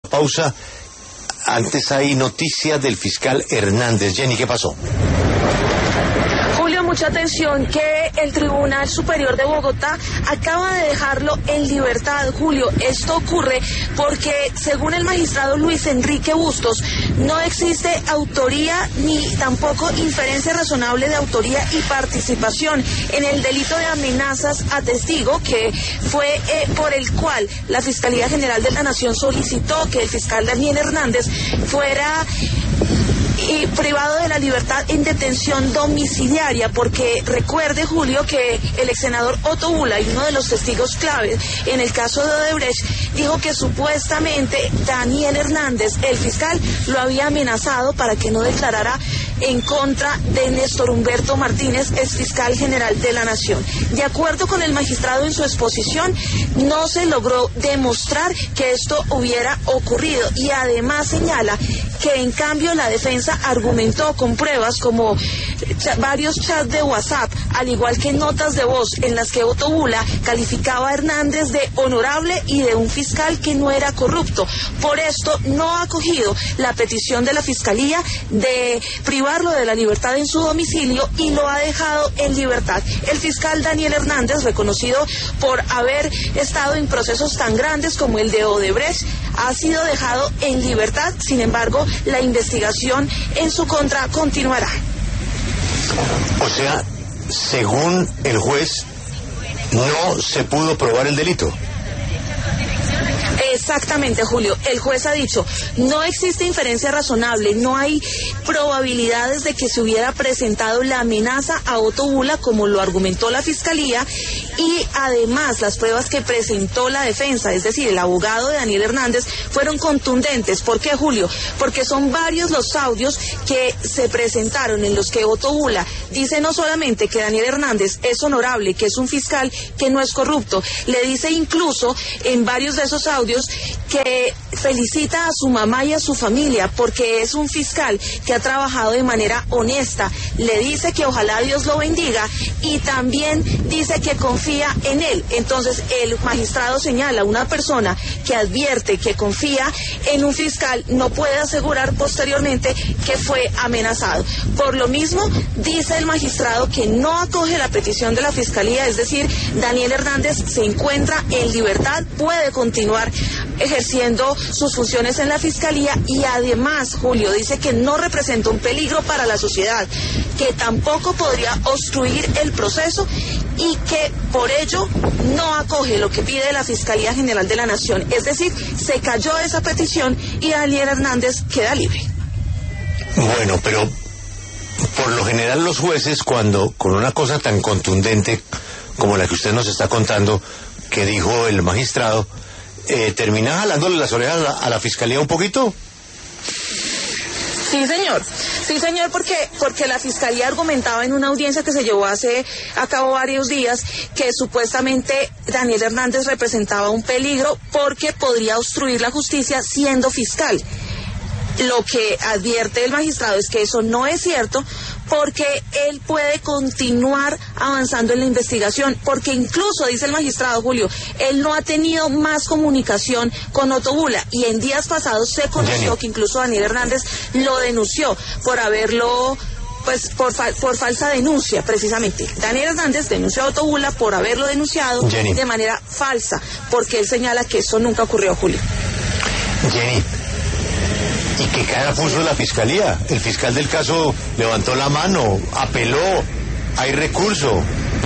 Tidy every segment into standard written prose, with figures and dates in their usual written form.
pausa. Antes hay noticias del fiscal Hernández. Jenny, ¿qué pasó? Julio, mucha atención, que el Tribunal Superior de Bogotá acaba de dejarlo en libertad. Julio, esto ocurre porque, según el magistrado Luis Enrique Bustos, no existe autoría ni tampoco inferencia razonable de autoría y participación en el delito de amenazas a testigo, que fue por el cual la Fiscalía General de la Nación solicitó que el fiscal Daniel Hernández fuera privado de la libertad en detención domiciliaria, porque recuerde, Julio, que el ex senador Otto Bula, y uno de los testigos claves en el caso de Odebrecht, dijo que supuestamente Daniel Hernández, el fiscal, lo había amenazado para que no declarara en contra de Néstor Humberto Martínez, ex fiscal general de la Nación. De acuerdo con el magistrado en su exposición, no se logró demostrar que esto hubiera ocurrido, y además señala que en cambio la defensa argumentó con pruebas como varios chats de WhatsApp, al igual que notas de voz en las que Otto Bula calificaba a Hernández de honorable y de un fiscal que no era corrupto. Por esto no ha acogido la petición de la Fiscalía de privarlo de la libertad en su domicilio y lo ha dejado en libertad. El fiscal Daniel Hernández, reconocido por haber estado en procesos tan grandes como el de Odebrecht, ha sido dejado en libertad. Sin embargo, la investigación en su contra continuará. O sea, según el juez, no se pudo probar el delito. Exactamente, Julio. El juez ha dicho, no existe inferencia razonable, no hay probabilidades de que se hubiera presentado la amenaza a Otto Bula como lo argumentó la Fiscalía, y además las pruebas que presentó la defensa, es decir, el abogado de Daniel Hernández, fueron contundentes. ¿Por qué, Julio? Porque son varios los audios que se presentaron en los que Otto Bula dice no solamente que Daniel Hernández es honorable, que es un fiscal que no es corrupto, le dice incluso en varios de esos audios que felicita a su mamá y a su familia porque es un fiscal que ha trabajado de manera honesta, le dice que ojalá Dios lo bendiga y también dice que confía en él. Entonces el magistrado señala, una persona que advierte, que confía en un fiscal, no puede asegurar posteriormente que fue amenazado. Por lo mismo, dice el magistrado que no acoge la petición de la Fiscalía, es decir, Daniel Hernández se encuentra en libertad, puede continuar ejerciendo sus funciones en la Fiscalía, y además, Julio, dice que no representa un peligro para la sociedad, que tampoco podría obstruir el proceso y que por ello no acoge lo que pide la Fiscalía General de la Nación. Es decir, se cayó esa petición y Daniel Hernández queda libre. Bueno, pero por lo general los jueces, cuando con una cosa tan contundente como la que usted nos está contando, que dijo el magistrado, ¿termina jalándole las orejas a la Fiscalía un poquito? Sí, señor. Sí, señor, porque la Fiscalía argumentaba en una audiencia que se llevó a cabo varios días que supuestamente Daniel Hernández representaba un peligro porque podría obstruir la justicia siendo fiscal. Lo que advierte el magistrado es que eso no es cierto, porque él puede continuar avanzando en la investigación, porque incluso, dice el magistrado, Julio, él no ha tenido más comunicación con Otto Bula, y en días pasados se conoció que incluso Daniel Hernández lo denunció por haberlo, pues por falsa denuncia, precisamente. Daniel Hernández denunció a Otto Bula por haberlo denunciado de manera falsa, porque él señala que eso nunca ocurrió, Julio. Jenny, ¿y qué cara puso la Fiscalía? El fiscal del caso levantó la mano, apeló, hay recurso.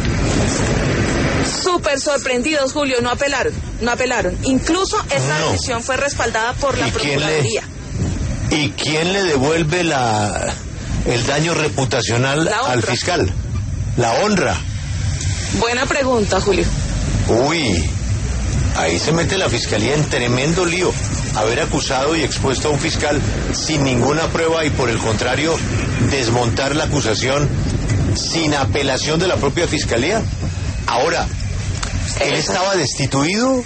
Súper sorprendidos, Julio, no apelaron. Incluso esa decisión fue respaldada por la Procuraduría. ¿Y quién le devuelve el daño reputacional al fiscal? La honra. Buena pregunta, Julio. Uy, ahí se mete la Fiscalía en tremendo lío. Haber acusado y expuesto a un fiscal sin ninguna prueba y, por el contrario, desmontar la acusación sin apelación de la propia Fiscalía. Ahora, ¿él estaba destituido?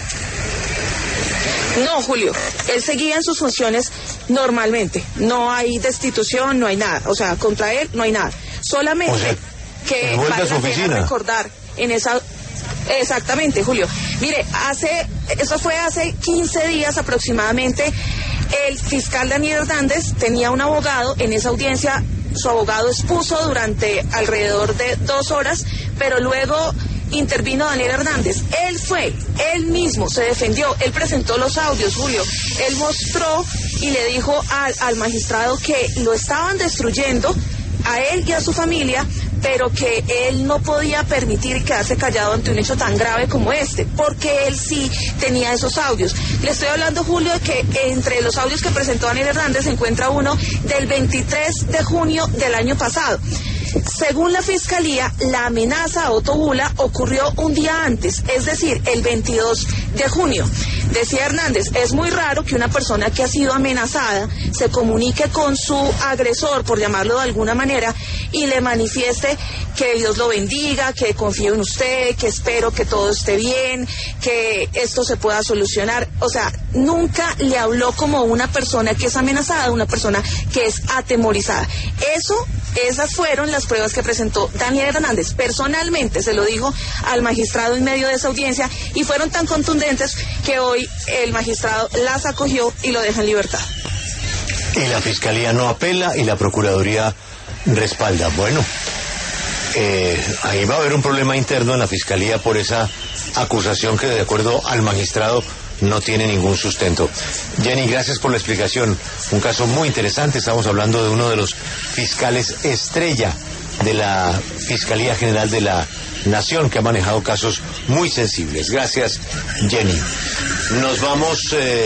No, Julio, él seguía en sus funciones normalmente. No hay destitución, no hay nada. O sea, contra él no hay nada. Solamente que vale la pena recordar en esa... Exactamente, Julio. Mire, eso fue hace 15 días aproximadamente. El fiscal Daniel Hernández tenía un abogado. En esa audiencia su abogado expuso durante alrededor de 2 horas, pero luego intervino Daniel Hernández. Él mismo se defendió, él presentó los audios, Julio. Él mostró y le dijo al magistrado que lo estaban destruyendo a él y a su familia, pero que él no podía permitir quedarse callado ante un hecho tan grave como este, porque él sí tenía esos audios. Le estoy hablando, Julio, de que entre los audios que presentó Daniel Hernández se encuentra uno del 23 de junio del año pasado. Según la Fiscalía, la amenaza a Otto Bula ocurrió un día antes, es decir, el 22 de junio. Decía Hernández, es muy raro que una persona que ha sido amenazada se comunique con su agresor, por llamarlo de alguna manera, y le manifieste que Dios lo bendiga, que confío en usted, que espero que todo esté bien, que esto se pueda solucionar. O sea, nunca le habló como una persona que es amenazada, una persona que es atemorizada. Esas fueron las pruebas que presentó Daniel Hernández. Personalmente se lo dijo al magistrado en medio de esa audiencia y fueron tan contundentes que hoy el magistrado las acogió y lo deja en libertad. Y la Fiscalía no apela y la Procuraduría respalda. Bueno, ahí va a haber un problema interno en la Fiscalía por esa acusación que, de acuerdo al magistrado, no tiene ningún sustento. Jenny, gracias por la explicación. Un caso muy interesante. Estamos hablando de uno de los fiscales estrella de la Fiscalía General de la Nación, que ha manejado casos muy sensibles. Gracias, Jenny. Nos vamos...